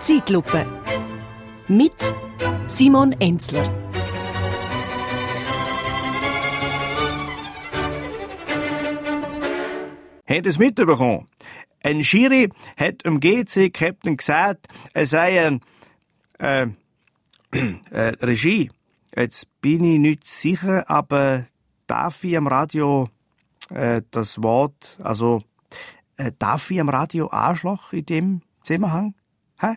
Zeitlupe mit Simon Enzler. Habt ihr es mitbekommen? Ein Schiri hat dem GC-Captain gesagt, er sei ein Regie. Jetzt bin ich nicht sicher, aber darf ich am Radio das Wort, darf ich am Radio Arschloch in dem Zusammenhang? Hä?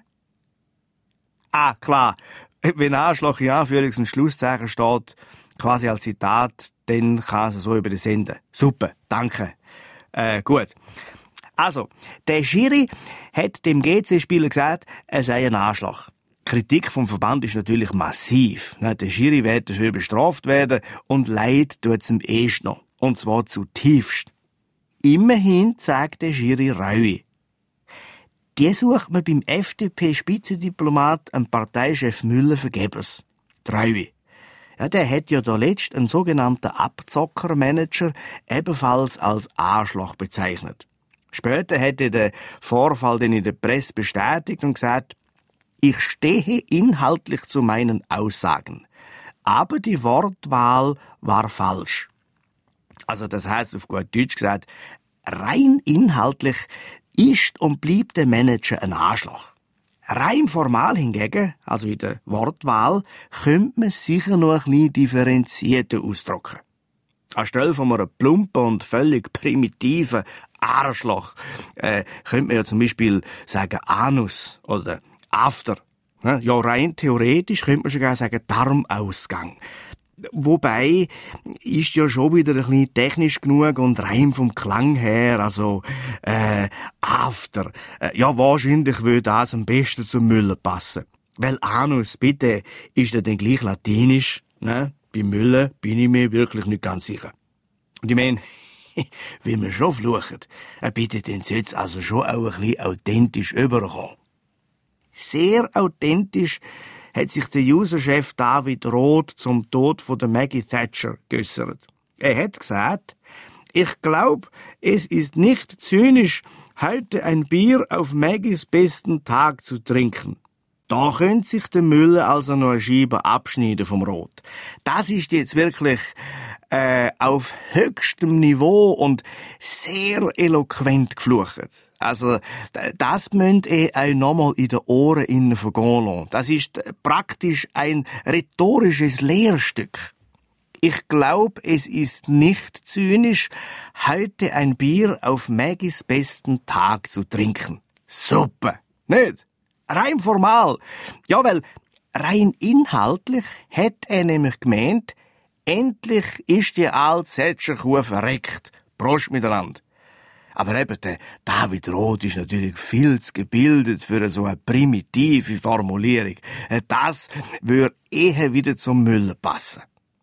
Ah, klar. Wenn Arschloch in Anführungs- und Schlusszeichen steht, quasi als Zitat, dann kann es so über den senden. Super, danke. Gut. Also, der Schiri hat dem GC-Spieler gesagt, er sei ein Arschloch. Die Kritik vom Verband ist natürlich massiv. Der Schiri wird dafür bestraft werden und leid tut's ihm erst noch. Und zwar zutiefst. Immerhin zeigt der Schiri Reue. Die sucht man beim FDP-Spitzendiplomat, am Parteichef Müller, vergebens. Die Reue. Ja, der hat ja da letzt einen sogenannten Abzockermanager ebenfalls als Arschloch bezeichnet. Später hat er den Vorfall dann in der Presse bestätigt und gesagt, ich stehe inhaltlich zu meinen Aussagen, aber die Wortwahl war falsch. Also das heißt auf gut Deutsch gesagt, rein inhaltlich ist und bleibt der Manager ein Arschloch. Rein formal hingegen, also in der Wortwahl, könnte man sicher noch ein bisschen differenzierter ausdrücken. Anstelle von einem plumpen und völlig primitiven Arschloch könnte man ja zum Beispiel sagen Anus oder After. Ja, rein theoretisch könnte man sogar sagen Darmausgang. Wobei ist ja schon wieder ein bisschen technisch genug und rein vom Klang her, also After. Ja, wahrscheinlich würde das am besten zum Müller passen. Weil Anus, bitte, ist ja dann gleich latinisch, ne? Bei Müller bin ich mir wirklich nicht ganz sicher. Und ich meine, wie wir schon fluchen, bitte, dann sollte es also schon auch ein bisschen authentisch überkommen. Sehr authentisch hat sich der Userchef David Roth zum Tod von der Maggie Thatcher geäussert. Er hat gesagt, ich glaube, es ist nicht zynisch, heute ein Bier auf Maggies besten Tag zu trinken. Da könnte sich der Müller also noch eine Scheibe abschneiden vom Rot. Das ist jetzt wirklich auf höchstem Niveau und sehr eloquent geflucht. Also, das müsst ihr euch nochmal in den Ohren innen vergehen lassen. Das ist praktisch ein rhetorisches Lehrstück. Ich glaube, es ist nicht zynisch, heute ein Bier auf Maggies besten Tag zu trinken. Super, nicht? Rein formal. Ja, weil rein inhaltlich hat er nämlich gemeint, endlich ist die alte Sätscherkuh verreckt. Prost miteinander. Aber eben, der David Roth ist natürlich viel zu gebildet für so eine primitive Formulierung. Das würde eher wieder zum Müller passen.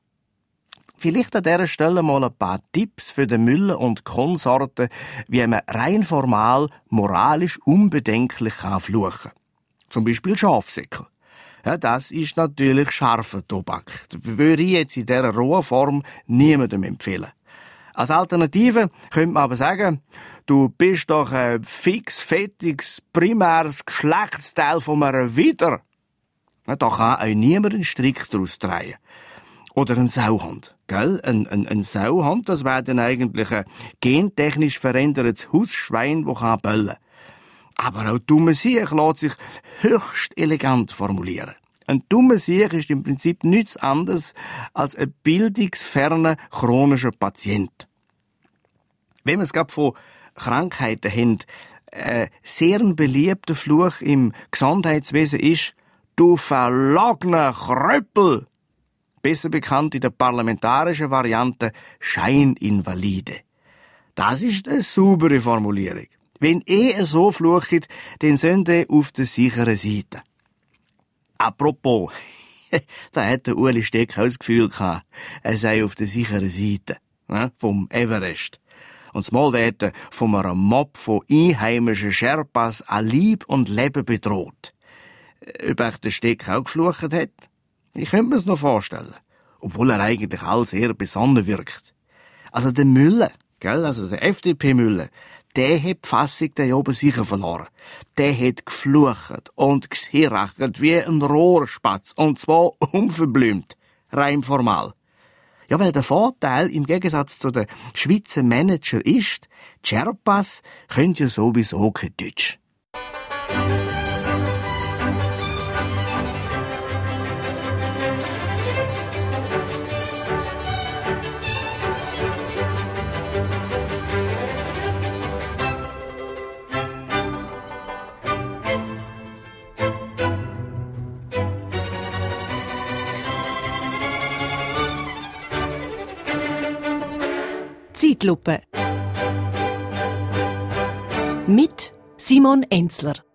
Vielleicht an dieser Stelle mal ein paar Tipps für den Müller und Konsorten, wie man rein formal, moralisch unbedenklich fluchen kann. Zum Beispiel Schafsäckel. Ja, das ist natürlich scharfer Tobak. Das würde ich jetzt in dieser rohen Form niemandem empfehlen. Als Alternative könnte man aber sagen, du bist doch ein fix, fettiges, primäres Geschlechtsteil von einem Widder. Ja, da kann auch niemand einen Strick daraus drehen. Oder ein Sauhund. Gell? Ein Sauhund, das wäre dann eigentlich ein gentechnisch verändertes Hausschwein, das bellen kann. Aber auch dummer Sieg lässt sich höchst elegant formulieren. Ein dummer Sieg ist im Prinzip nichts anderes als ein bildungsferner chronischer Patient. Wenn wir es gerade von Krankheiten haben, sehr ein beliebter Fluch im Gesundheitswesen ist, du verlogener Kröppel. Besser bekannt in der parlamentarischen Variante Scheininvalide. Das ist eine saubere Formulierung. Wenn so flucht, dann sind ihr auf der sicheren Seite. Apropos, da hat der Uli Steck auch das Gefühl gehabt, er sei auf der sicheren Seite, vom Everest. Und zumal werden von einem Mob von einheimischen Sherpas an Leib und Leben bedroht. Ob euch der Steck auch geflucht hat? Ich könnte mir es noch vorstellen. Obwohl er eigentlich all sehr besonnen wirkt. Also der Müller, gell, also der FDP-Müller, der hat die Fassung da oben sicher verloren. Der hat geflucht und gesirachert wie ein Rohrspatz, und zwar unverblümt, rein formal. Ja, weil der Vorteil im Gegensatz zu den Schweizer Manager ist, die Sherpas können ja sowieso kein Deutsch. Zeitlupe mit Simon Enzler.